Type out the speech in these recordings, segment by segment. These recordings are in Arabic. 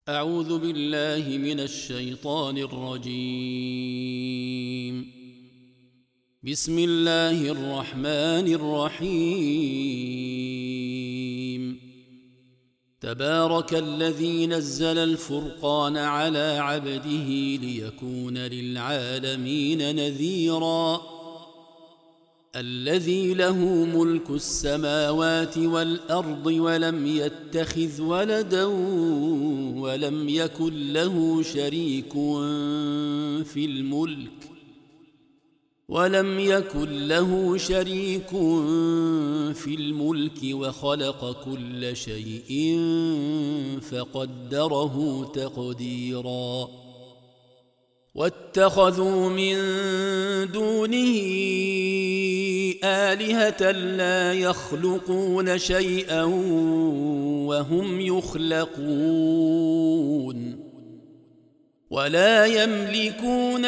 أعوذ بالله من الشيطان الرجيم. بسم الله الرحمن الرحيم. تبارك الذي نزل الفرقان على عبده ليكون للعالمين نذيرا. الذي له ملك السماوات والأرض ولم يتخذ ولدا ولم يكن له شريك في الملك وخلق كل شيء فقدره تقديرا. واتخذوا من دونه آلهة لا يخلقون شيئا وهم يخلقون ولا يملكون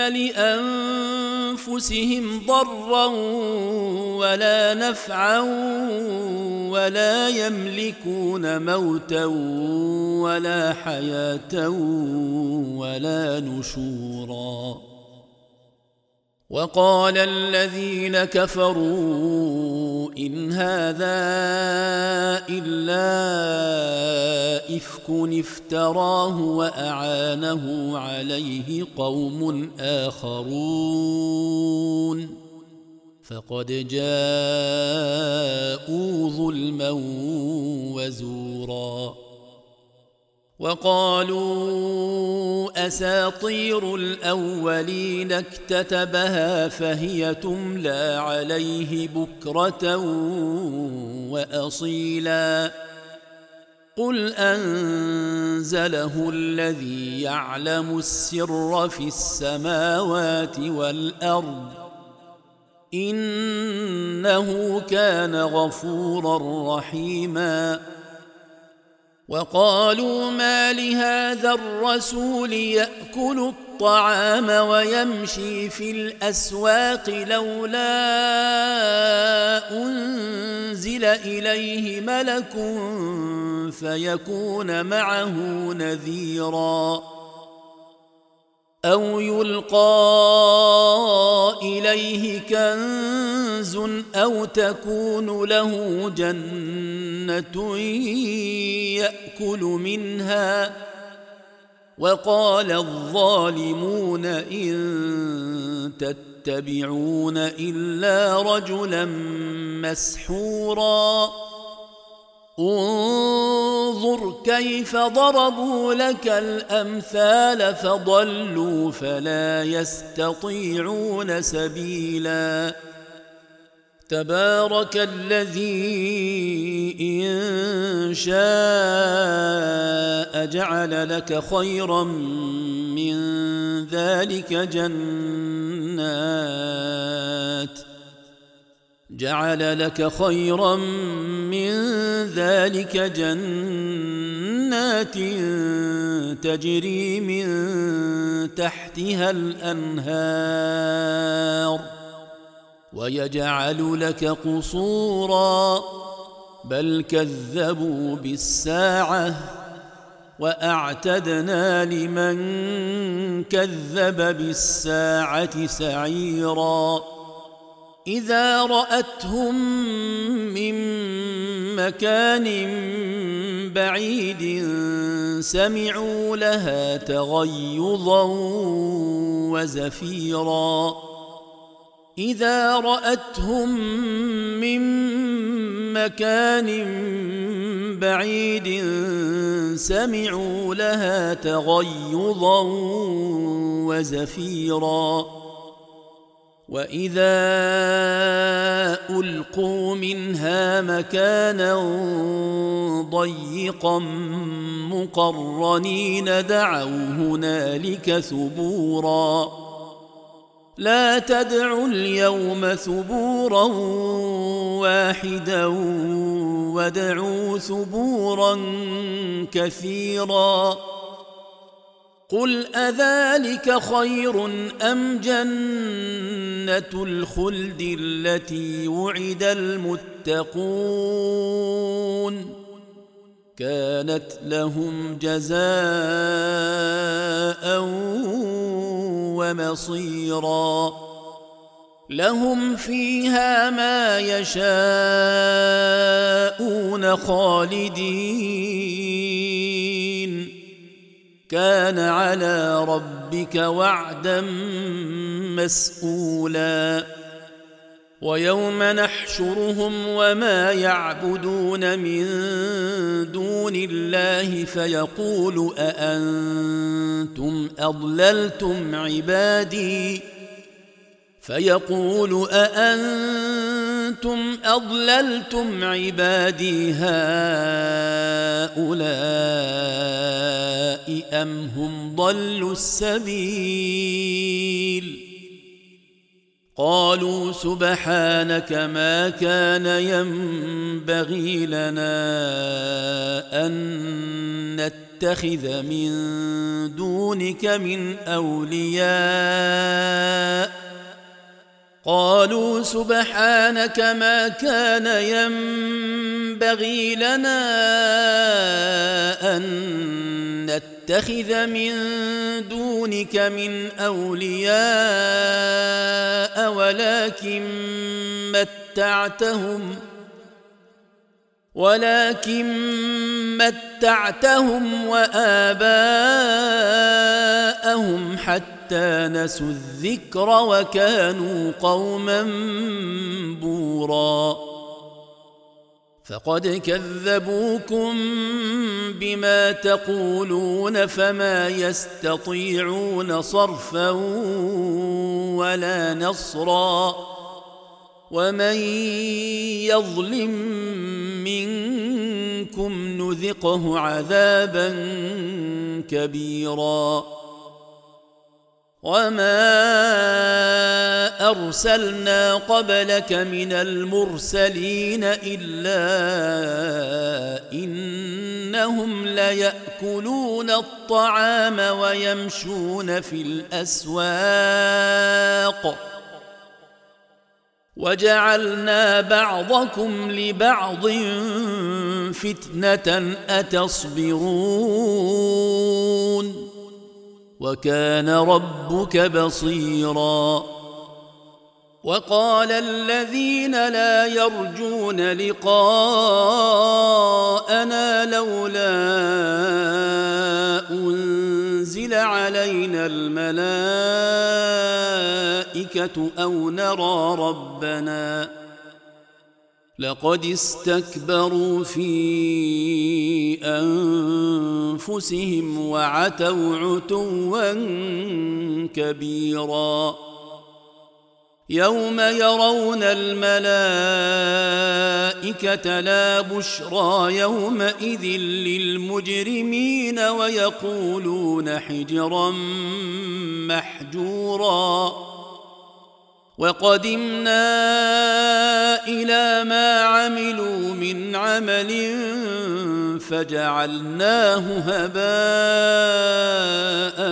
لأنفسهم ضرا ولا نفعا ولا يملكون موتا ولا حياة ولا نشورا. وقال الذين كفروا إن هذا إلا إفك افتراه وأعانه عليه قوم آخرون فقد جاءوا ظلما وزورا. وقالوا أساطير الأولين اكتتبها فهي تملى عليه بكرة وأصيلا. قل أنزله الذي يعلم السر في السماوات والأرض إنه كان غفورا رحيما. وقالوا ما لهذا الرسول يأكل الطعام ويمشي في الأسواق لولا أنزل إليه ملك فيكون معه نذيرا أو يلقى إليه كنز أو تكون له جنة يأكل منها. وقال الظالمون إن تتبعون إلا رجلا مسحورا. انظر كيف ضربوا لك الأمثال فضلوا فلا يستطيعون سبيلا. تبارك الذي إن شاء جعل لك خيرا من ذلك جنات تجري من تحتها الأنهار ويجعل لك قصورا بل كذبوا بالساعة وأعتدنا لمن كذب بالساعة سعيرا. إذا رأتهم من مكان بعيد سمعوا لها تغيظا وزفيرا. إذا رأتهم من مكان بعيد سمعوا لها تغيظا وزفيرا. وإذا ألقوا منها مكانا ضيقا مقرنين دعوا هنالك ثبورا. لا تدعوا اليوم ثبورا واحدا وادعوا ثبورا كثيرا. قل أذلك خير أم جنة الخلد التي وعد المتقون كانت لهم جزاء ومصيرا لهم فيها ما يشاءون خالدين كان على ربك وعدا مسئولا ويوم نحشرهم وما يعبدون من دون الله فيقول أأنتم أضللتم عبادي هؤلاء أم هم ضلوا السبيل قالوا سبحانك ما كان ينبغي لنا أن نتخذ من دونك من أولياء ولكن متعتهم وآباءهم حتى نسوا الذكر وكانوا قوما بورا فقد كذبوكم بما تقولون فما يستطيعون صرفا ولا نصرا ومن يظلم منكم نذقه عذابا كبيرا وما أرسلنا قبلك من المرسلين إلا إنهم ليأكلون الطعام ويمشون في الأسواق وجعلنا بعضكم لبعض فتنة أتصبرون وكان ربك بصيرا وقال الذين لا يرجون لقاءنا لولا أنزل علينا الملائكة أو نرى ربنا لقد استكبروا في أنفسهم وعتوا عتوا كبيرا يوم يرون الملائكة لا بشرى يومئذ للمجرمين ويقولون حجرا محجورا وقدمنا إلى ما عملوا من عمل فجعلناه هباء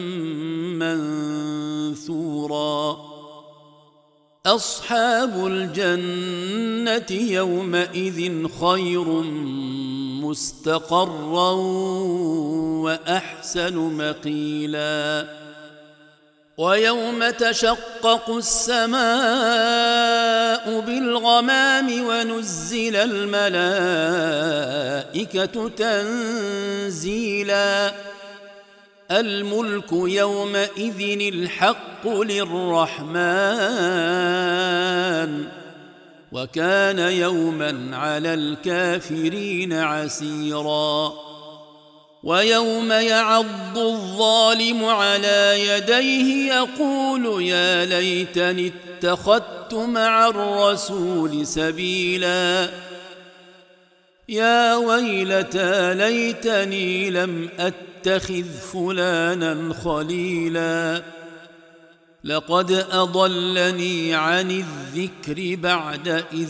منثورا أصحاب الجنة يومئذ خير مستقرا وأحسن مقيلا ويوم تشقق السماء بالغمام ونزل الملائكة تنزيلا الملك يومئذ الحق للرحمن وكان يوما على الكافرين عسيرا ويوم يعض الظالم على يديه يقول يا ليتني اتخذت مع الرسول سبيلا يا ويلتى ليتني لم أتخذ فلانا خليلا لقد أضلني عن الذكر بعد إذ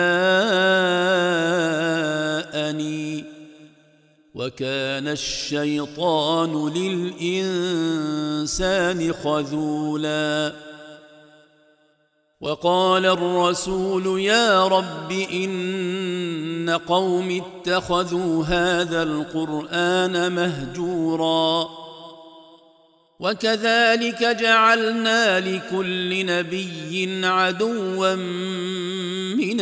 جاءني وكان الشيطان للإنسان خذولا وقال الرسول يا رب إن قوم اتخذوا هذا القرآن مهجورا وكذلك جعلنا لكل نبي عدوا من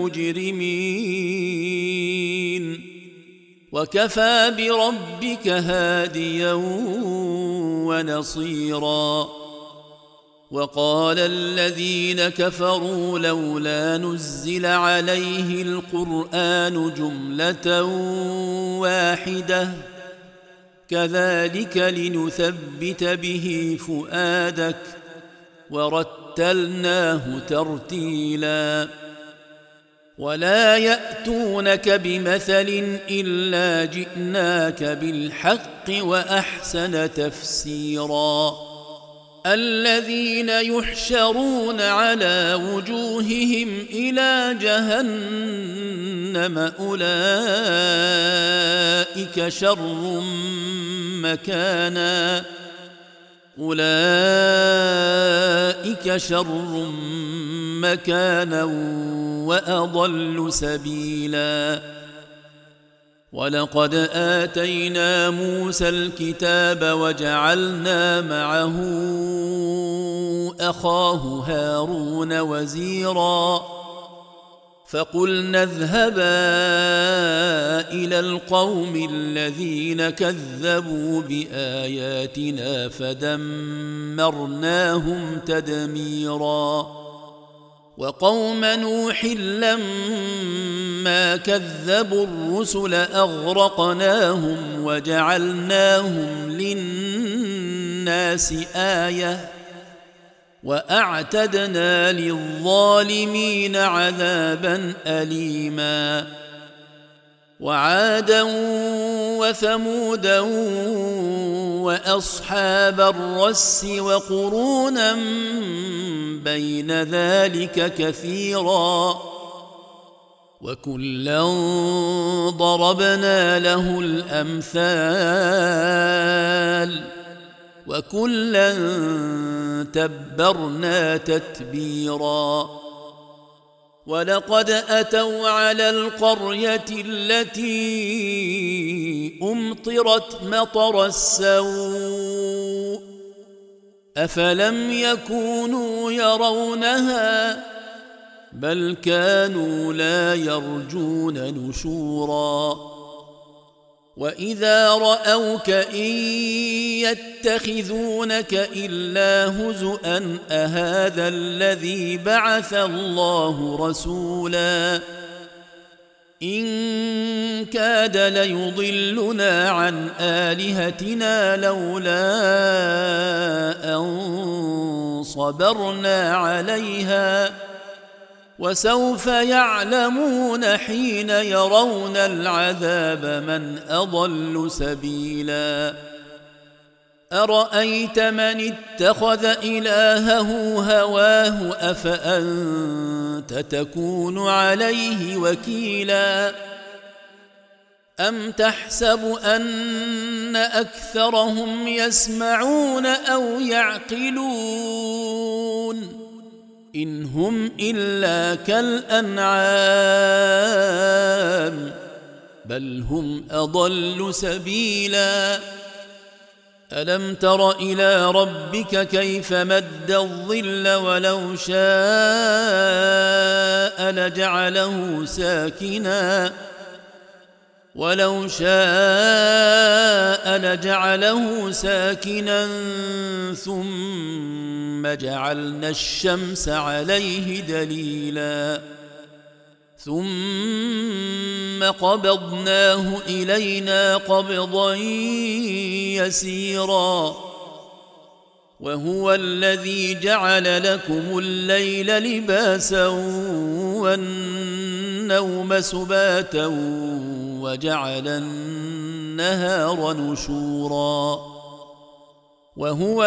المجرمين وكفى بربك هاديا ونصيرا وقال الذين كفروا لولا نزل عليه القرآن جملة واحدة كذلك لنثبت به فؤادك ورتلناه ترتيلا ولا يأتونك بمثل إلا جئناك بالحق وأحسن تفسيرا الذين يحشرون على وجوههم إلى جهنم أولئك شر مكانا وأضل سبيلا ولقد آتينا موسى الكتاب وجعلنا معه أخاه هارون وزيرا فقلنا اذهبا إلى القوم الذين كذبوا بآياتنا فدمرناهم تدميرا وقوم نوح لما كذبوا الرسل أغرقناهم وجعلناهم للناس آية وأعتدنا للظالمين عذابا أليما وعادا وثمودا وأصحاب الرس وقرونا بين ذلك كثيرا وكلا ضربنا له الأمثال وكلا تبرنا تتبيرا ولقد أتوا على القرية التي أمطرت مطر السوء أفلم يكونوا يرونها بل كانوا لا يرجون نشورا وإذا رأوك إن يتخذونك إلا هزؤا أهذا الذي بعث الله رسولا إن كاد ليضلنا عن آلهتنا لولا أن صبرنا عليها وسوف يعلمون حين يرون العذاب من أضل سبيلا أرأيت من اتخذ إلهه هواه أفأنت تكون عليه وكيلا أم تحسب أن أكثرهم يسمعون أو يعقلون إن هم إلا كالأنعام بل هم أضل سبيلا ألم تر إلى ربك كيف مد الظل ولو شاء لجعله ساكنا ثم جعلنا الشمس عليه دليلا ثم قبضناه إلينا قبضا يسيرا وهو الذي جعل لكم الليل لباسا والنوم سباتا وجعل النهار نشورا وهو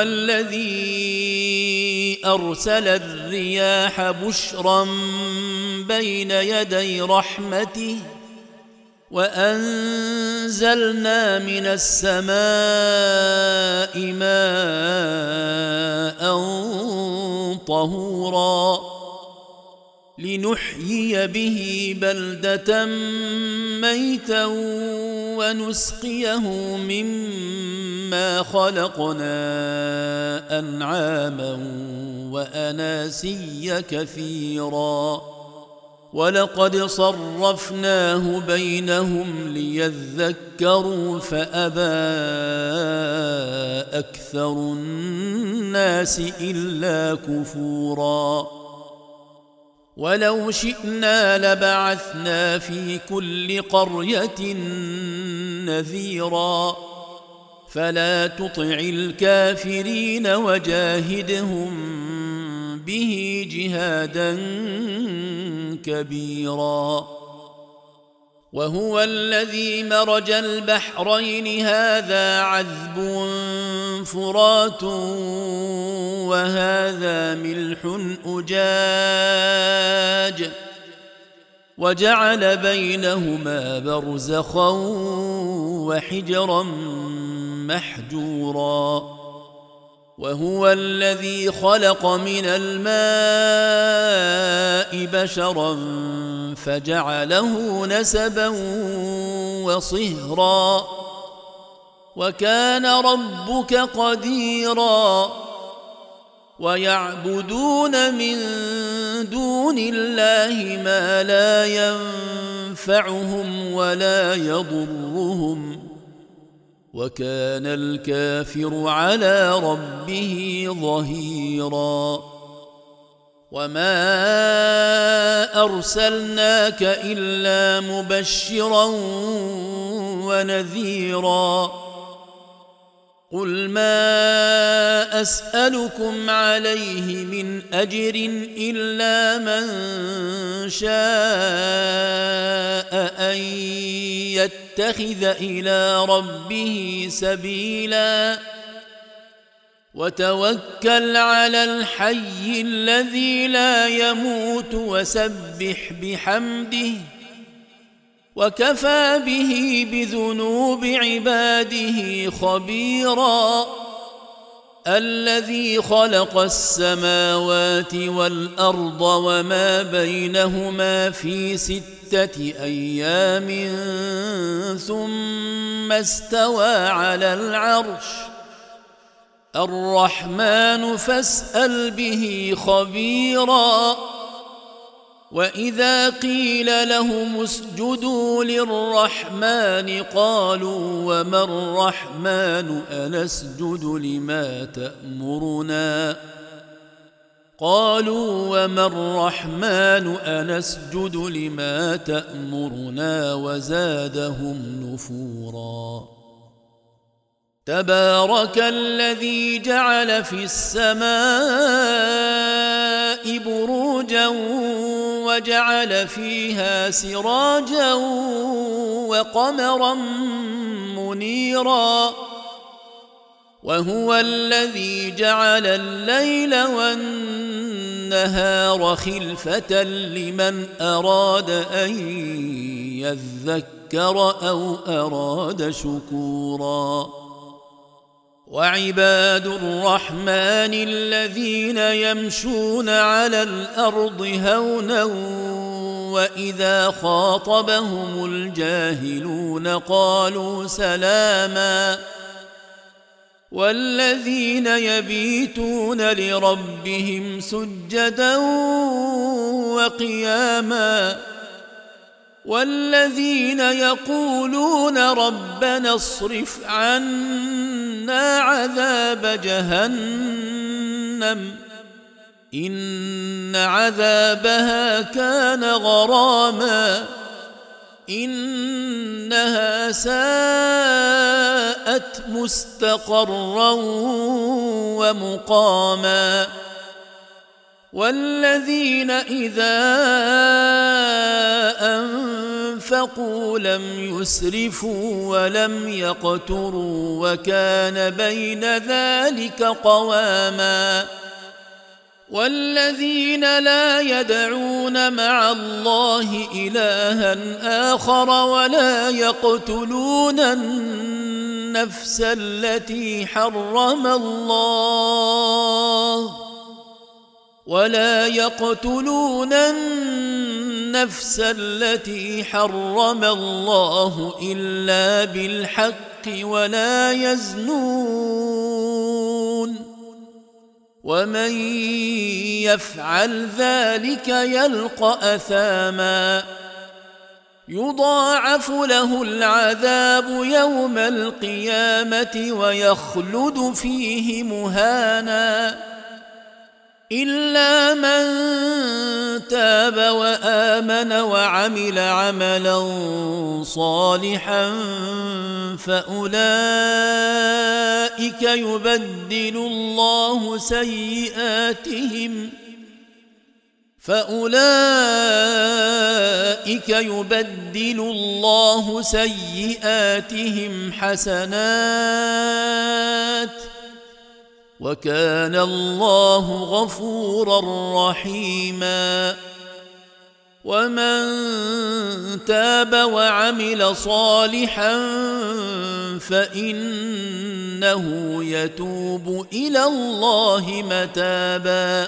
الذي أرسل الرياح بشرا بين يدي رحمته وأنزلنا من السماء ماء طهورا لنحيي به بلدة ميتا ونسقيه مما خلقنا أنعاما وأناسيا كثيرا ولقد صرفناه بينهم ليذكروا فأبى أكثر الناس إلا كفورا ولو شئنا لبعثنا في كل قرية نذيرا فلا تطع الكافرين وجاهدهم به جهادا كبيرا وهو الذي مرج البحرين هذا عذب فرات وهذا ملح أجاج وجعل بينهما برزخا وحجرا محجورا وهو الذي خلق من الماء بشرا فجعله نسبا وصهرا وكان ربك قديرا ويعبدون من دون الله ما لا ينفعهم ولا يضرهم وكان الكافر على ربه ظهيرا وما أرسلناك إلا مبشرا ونذيرا قل ما أسألكم عليه من أجر إلا من شاء أن يتخذ إلى ربه سبيلا وتوكل على الحي الذي لا يموت وسبح بحمده وكفى به بذنوب عباده خبيرا الذي خلق السماوات والأرض وما بينهما في 6 أيام ثم استوى على العرش الرحمن فاسأل به خبيرا وإذا قيل لهم اسجدوا للرحمن قالوا وما الرحمن أنسجد لما تأمرنا وزادهم نفورا تبارك الذي جعل في السماء بروجا وجعل فيها سراجا وقمرا منيرا وهو الذي جعل الليل والنهار خلفة لمن أراد أن يذكر أو أراد شكورا وعباد الرحمن الذين يمشون على الأرض هونا وإذا خاطبهم الجاهلون قالوا سلاما والذين يبيتون لربهم سجدا وقياما والذين يقولون ربنا اصرف عنا عذاب جهنم إن عذابها كان غراما إنها ساءت مستقرا ومقاما والذين إذا أنفقوا لم يسرفوا ولم يقتروا وكان بين ذلك قواما والذين لا يدعون مع الله إلها آخر ولا يقتلون النفس التي حرم الله ولا يقتلون النفس النفس التي حرم الله إلا بالحق ولا يزنون ومن يفعل ذلك يلقى أثاما يضاعف له العذاب يوم القيامة ويخلد فيه مهانا إلا من تاب وآمن وعمل عملا صالحا فأولئك يبدل الله سيئاتهم حسنات وكان الله غفورا رحيما ومن تاب وعمل صالحا فإنه يتوب إلى الله متابا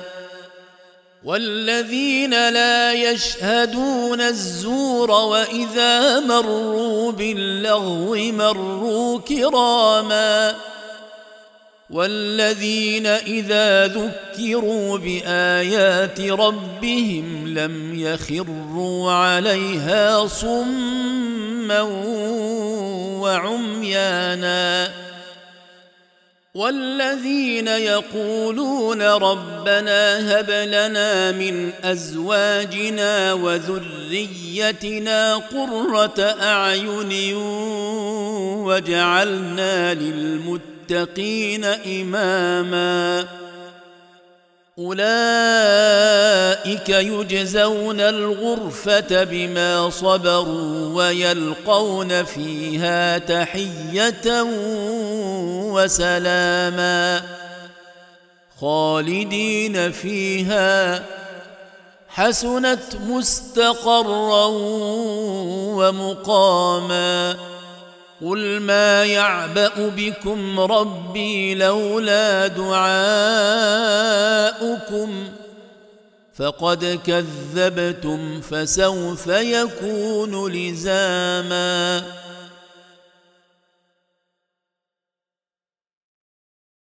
والذين لا يشهدون الزور وإذا مروا باللغو مروا كراما والذين إذا ذكروا بآيات ربهم لم يخروا عليها صما وعميانا والذين يقولون ربنا هب لنا من أزواجنا وذريتنا قرة أعين واجعلنا للمتقين إماما أولئك يجزون الغرفة بما صبروا ويلقون فيها تحية وسلاما خالدين فيها حسنت مستقرا ومقاما قل ما يعبأ بكم ربي لولا دعاؤكم فقد كذبتم فسوف يكون لزاما